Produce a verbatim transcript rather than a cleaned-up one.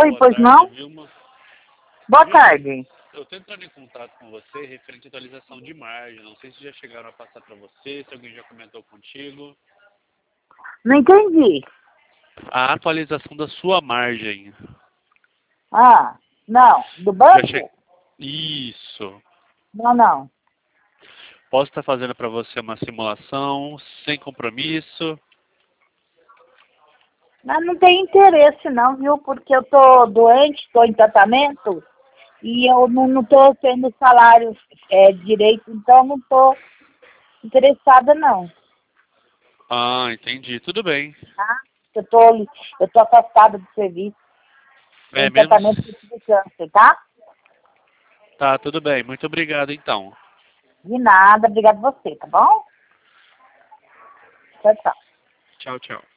Oi, Boa pois tarde, não? Vilma. Boa Vilma, tarde. eu estou entrando em contato com você referente à atualização de margem. Não sei se já chegaram a passar para você, se alguém já comentou contigo. Não entendi. A atualização da sua margem. Ah, não. Do Já che... banco? Isso. Não, não. Posso estar fazendo para você uma simulação sem compromisso? Mas não tem interesse não, viu? Porque eu tô doente, tô em tratamento e eu não, não tô tendo salário é, direito, então não tô interessada não, Ah, entendi. Tudo bem. tá? Eu tô, eu tô afastada do serviço, tô É em mesmo? tratamento de câncer, tá? Tá, tudo bem. Muito obrigado, então. De nada, obrigada a você, tá bom? Tchau, tchau. Tchau, tchau.